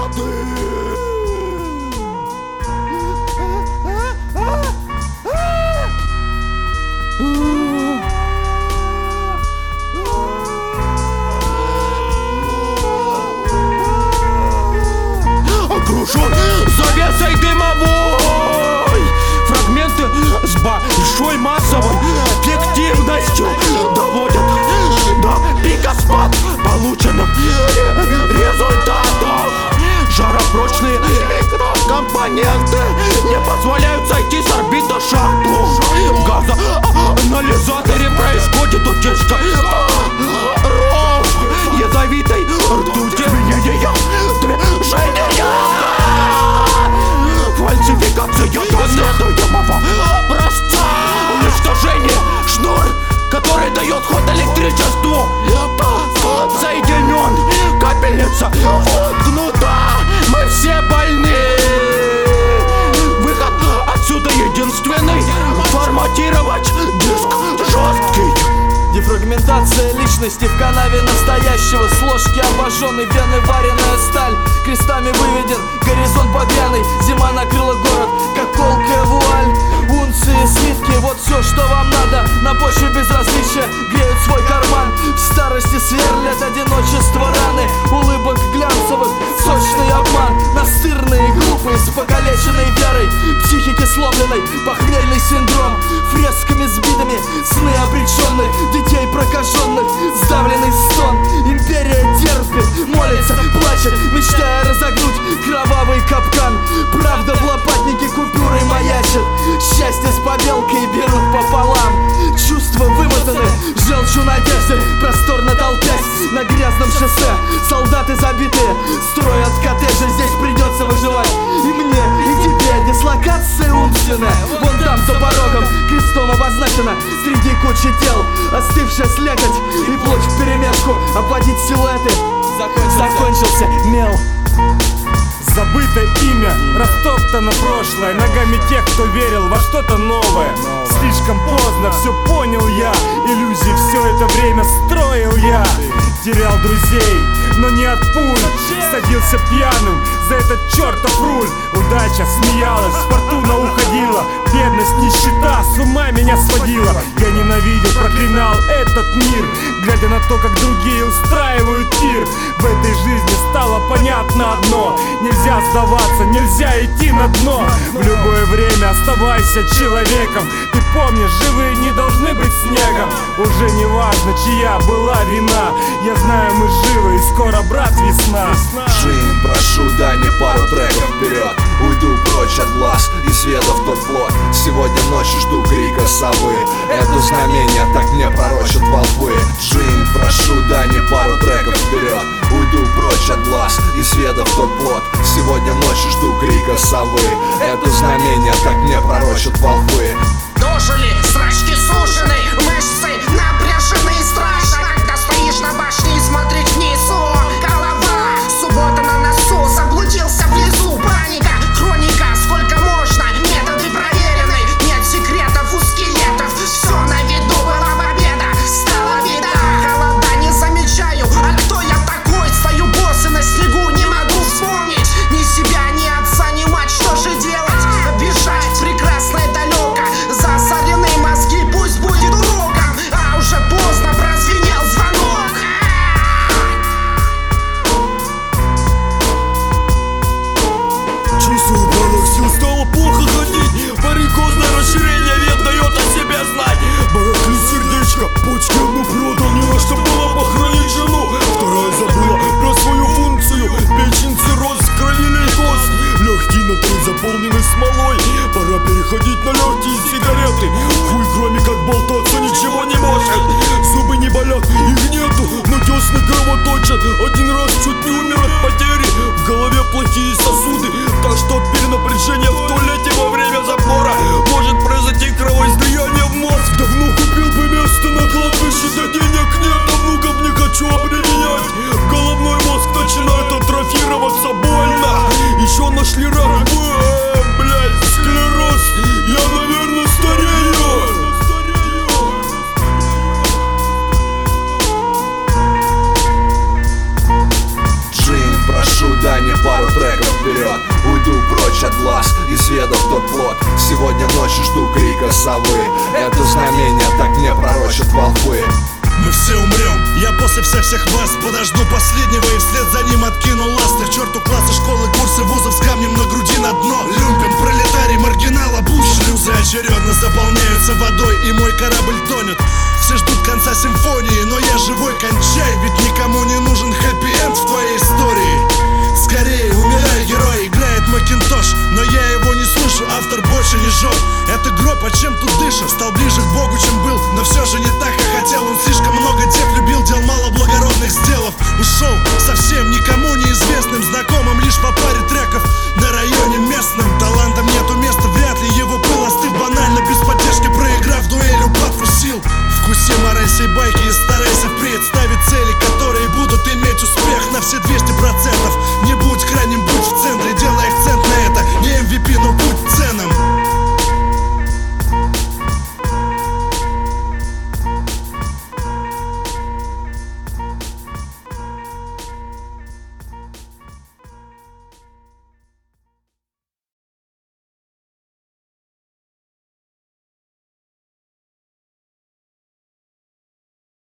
Окружен завесой дымовой, фрагменты с большой массовой эффективностью доводят до пика спад полученных результатов. Жаропрочные микрокомпоненты не позволяют сойти с орбиты шаттлу. В газоанализаторе происходит утечка паров ядовитой ртути. Изменения движения, фальсификация исследуемого образца, уничтожение шнур, который дает ход электричеству, соединен, капельница воткнута. Мы все больны. Выход отсюда единственный: форматировать диск жесткий. Дефрагментация личности в канаве настоящего. С ложки обожженной вены вареная сталь. Крестами выведен горизонт багряный. Зима накрыла город, как колкая вуаль. Унции, слитки, вот все, что вам надо. На почве безразличия греют свой карман. В старости сверлят одиночество раны. Улыбок глянцевых, сочный обман. Настырные, глупые, с покалеченной верой. Психики сломленной, похмельный синдром. Фресками сбитыми, сны обреченных, детей прокаженных, сдавленный стон. Империя терпит, молится, плачет, мечтая разогнуть кровавый капкан. Правда в лопатнике купюрой маячит. Счастье с побелкой берут пополам. Чувства вымотаны, желчью надежды, просторно толпясь на грязном шоссе. Солдаты забитые строят коттеджи, здесь придется выживать. И мне, и тебе дислокация умственная. Вон там за порогом крестом обозначена среди кучи тел. Остывшая слякоть и плоть вперемешку. Обводить силуэты. Закончился мел. Забыто имя, растоптано прошлое ногами тех, кто верил во что-то новое. Слишком поздно все понял я. Иллюзии все это время строил я. Терял друзей, но не от пуль. Садился пьяным за этот чертов руль. Удача смеялась, фортуна уходила. Бедность, нищета с ума меня сводила. Я ненавидел, проклинал этот мир, глядя на то, как другие устраивают пир. В этой жизни стало понятно одно: нельзя сдаваться, нельзя идти на дно. В любое время оставайся человеком. Ты помнишь, живые не должны быть снегом. Уже не важно, чья была вина. Я знаю, мы живы, и скоро, брат, весна. Жизнь, прошу, дай мне пару треков вперед. Уйду прочь от глаз и света в тот плот. Сегодня ночью жду крика совы. Это знамение так мне пророчат волхвы. Жизнь, прошу, дай мне пару треков вперед. Уйду прочь от глаз и света в тот плот. Сегодня ночью жду крика совы. Это знамение так мне пророчат волхвы. Дожили, зрачки сужены, мышцы напряжены. Страшно, когда стоишь на башне и смотришь вниз. О, голова, суббота на носу. Заблудился в лесу, паника, хроника. Сколько можно, методы проверены. Нет секретов у скелетов. Все на виду, была победа, стала беда. Холода не замечаю, а кто я такой? Стою босс и на снегу, не могу вспомнить ни себя, ни отца, ни мать. Что же делать? Бежать прекрасно и далеко. За Сегодня ночью жду крика совы. Это знамение так не пророчат волхвы. Мы все умрем, я после всех вас подожду последнего и вслед за ним откину ласты. К черту классы, школы, курсы, вузов с камнем на груди на дно. Люмпен, пролетарий, маргинал, обуз. Шлюзы очередно заполняются водой, и мой корабль тонет. Все ждут конца симфонии, но я живой, кончай. Ведь никому не нужен хэппи-энд в твоей истории. Скорее умирай, герой, играет Макинтош, но я его не слышу, автор больше не жжет. Это гроб, а чем тут дышит? Стал ближе к Богу, чем был, но все же не так, как хотел. Он слишком